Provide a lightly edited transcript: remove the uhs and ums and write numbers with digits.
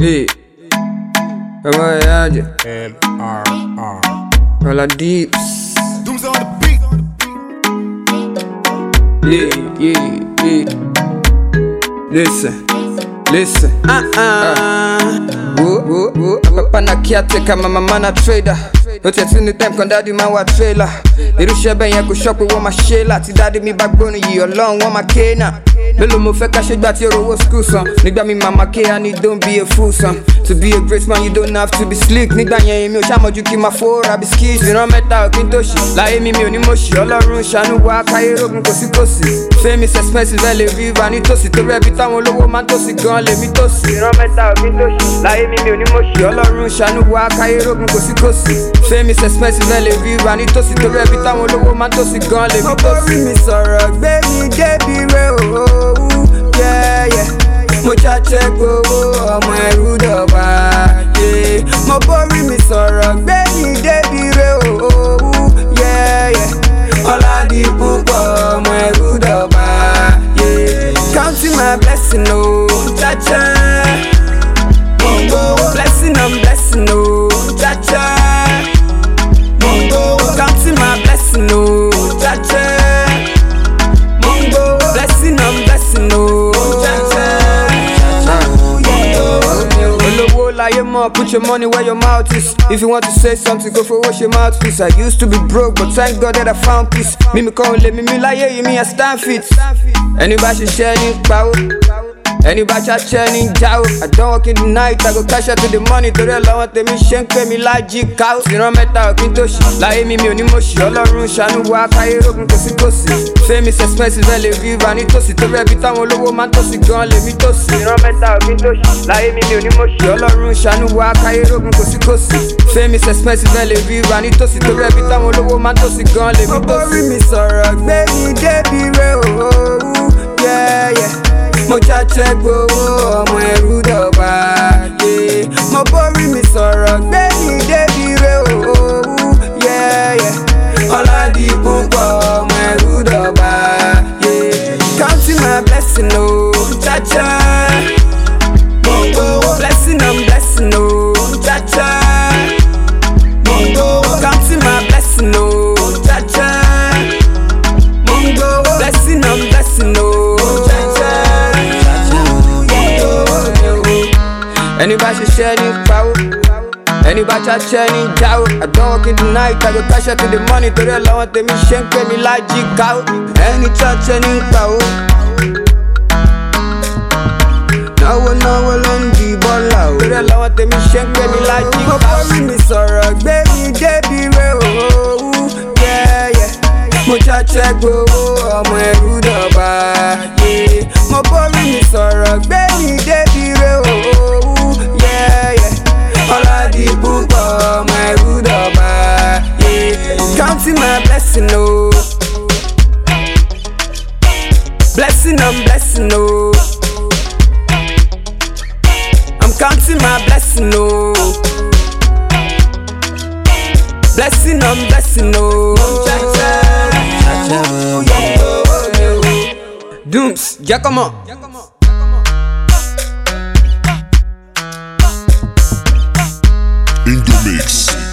Hey, voyage. LRR. All deeps. Dooms on the beat. Yeah. Listen. Whoa. Papa na caretaker, my mama na trader. Don't you tell them con daddy man wa trailer. Little shebe yen go shop with my shela. Ti daddy mi backbone yi along one my kena. Melo mo fẹ́ ká ṣe gbà tí owó school son. Nígbà mi mama ke and it don't be a fool son. To be a great man you don't have to be slick. Nígbà yẹn mi ò ṣàmọ̀jú kí ma fora be skis. Ìran mẹ́ta ò kí n tó ṣì. Láyé mi ò ní mo ṣì. Ọlọ́run ṣàánú wa káyé rógun kòsíkòsí. Fame is expensive ẹ lè rí wa nítòsí. Torí ẹbí táwọn olówó máa ń tòsí gan lèmi tòsí. Ìran mẹ́ta ò kí n tó ṣì. Láyé mi ò ní mo ṣì. Ọlọ́run ṣàánú wa káyé rógun kòsíkòsí. Fame is expensive ẹ lè rí wa nítòsí. Torí ẹbí táwọn olówó máa ń tòsí gan lèmi tòsí. Mo borí mi sọ̀rọ̀ gbé mi débi rẹ̀ òwò. Yeah. Mo chache gbowó ọmọ ẹrú dọ̀bà. Mo borí mi sọ̀rọ̀ gbé mi débi re òwú. Ọládì púpọ̀ ọmọ ẹrú dọ̀bà. Counting my blessing o, chacha. Blessing I'm blessing o, chacha. Counting my blessing o, chacha. Blessing I'm blessing o. Put your money where your mouth is. If you want to say something, go for wash your mouthpiece. I used to be broke, but thank God that I found peace. Me can't let me lie, you me I stand fit. Anybody sharing power. Anybody chatting jaw. I don't work in the night, I go cash out to the money. To the law, they me shank me like G-Cow. You know meta o kintoshi. Láyé mi ò ní mo ṣì. Ọlọ́run ṣàánú wa káyé rógun kòsíkòsí. Fame is expensive ẹ lè rí wa nítòsí. Torí ẹbí táwọn olówó máa ń tòsí gan lèmi tòsí. You know meta o kintoshi. Láyé mi ò ní mo ṣì. Ọlọ́run ṣàánú wa káyé rógun kòsíkòsí. Fame is expensive ẹ lè rí wa nítòsí. Torí ẹbí táwọn olówó máa ń tòsí gan lèmi tòsí. Mo borí mi sọ̀rọ̀ gbé mi débi re òwú. Mo chache gbowó ọmọ ẹrú dọ̀bà. Mo borí mi sọ̀rọ̀ gbé mi débi re òwú. Ọládì púpọ̀ ọmọ ẹrú dọ̀bà. Counting my blessing o, chacha. Blessing I'm blessing o, chacha. Counting my blessing o, chacha. Blessing I'm blessing o, chacha. Anybody sharing power. Anybody chatting jaw. I don't work in the night, I go cash out to the money. To the law, they me shank me like G-Cow. Any chatting power. Now we'll on the ball out. To the law, they me shank me like G-Cow. Mo borí mi sọ̀rọ̀ gbé mi débi re òwú. Mo chache gbowó ọmọ ẹrú dọ̀bà. Mo borí mi sọ̀rọ̀ gbé mi débi re òwú. Ọládì púpọ̀ ọmọ ẹrú dọ̀bà. Counting my blessing o. Blessing I'm blessing o. I'm counting my blessing o. Blessing I'm blessing o. Dooms, yeah, come on. In the mix.